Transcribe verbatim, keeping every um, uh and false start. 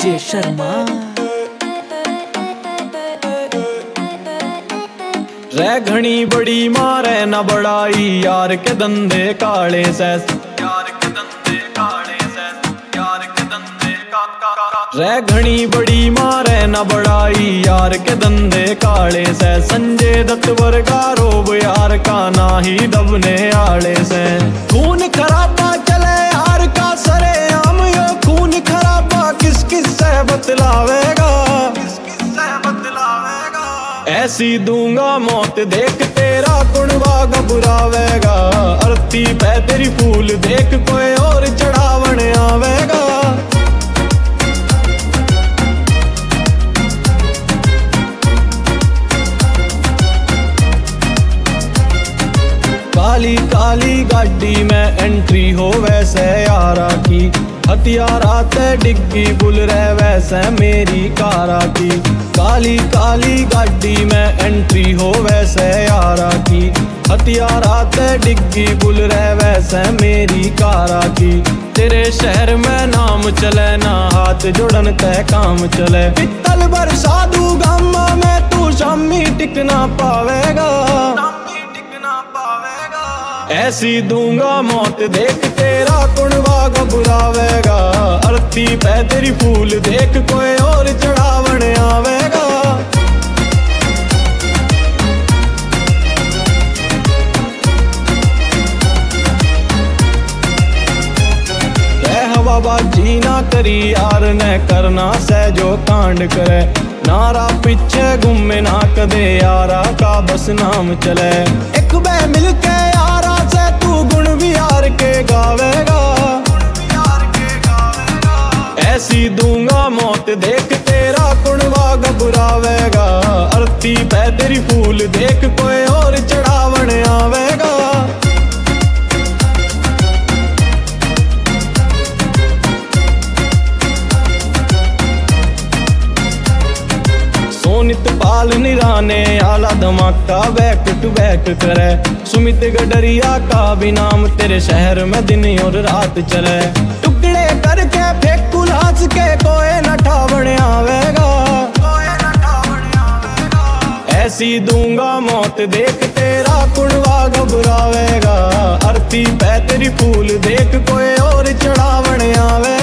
DJ Sharma. रे घनी बड़ी मारे न बड़ाई यार के धंधे काले से, यार के धंधे काले से, यार के धंधे का का रे घनी बड़ी मारे न बड़ाई यार के धंधे काले से। संजय दत्त वर्गा रोब यार का ना ही दबने आले से। खून खराबा चले यार का सरे आम यो खून खराबा किस किस से बतलावेगा, किस किस से बतलावेगा। ऐसी दूंगा मौत देख तेरा कुणवा घबरावेगा। अरती पे तेरी फूल देख कोई और चढ़ावन आवेगा। काली काली गाड़ी में एंट्री हो वैसे यारा की, हथियारा ते डिग्गी बुल रहे वैसे मेरी कारा की। काली काली गाड़ी में एंट्री हो वैसे यारा की, हथियारा ते डिग्गी बुल रहे वैसे मेरी कारा की। तेरे शहर में नाम चले ना हाथ जोड़न ते काम चले। पित्तल बरसा दू गामा में तू शामी टिक ना पावेगा, ऐसी दूंगा मौत देख तेरा कुणवा घबरावेगा। अरती पे तेरी फूल देख कोई और चढ़ावन आवेगा। हवाबाजी ना करी यार ने करना से जो कांड करे। नारा पीछे घूमे ना कदे यारा का बस नाम चले। एक बे मिलके यारा से तू गुण भी यार के गावेगा, ऐसी दूंगा मौत देख तेरा कुणवा घबरावेगा। अरती पे तेरी फूल देख कोई और चढ़ावन आवेगा। सोनित पाल निराने आला धमाका बैक टू बैक करे। सुमित गडरिया का भी नाम तेरे शहर में दिन और रात चले। टुकड़े करके फेंकू लाश के कोई न ठावन आवेगा, ऐसी दूंगा मौत देख तेरा कुणवा घबरावेगा। अरती पे तेरी फूल देख कोई और चढ़ावन आवेगा।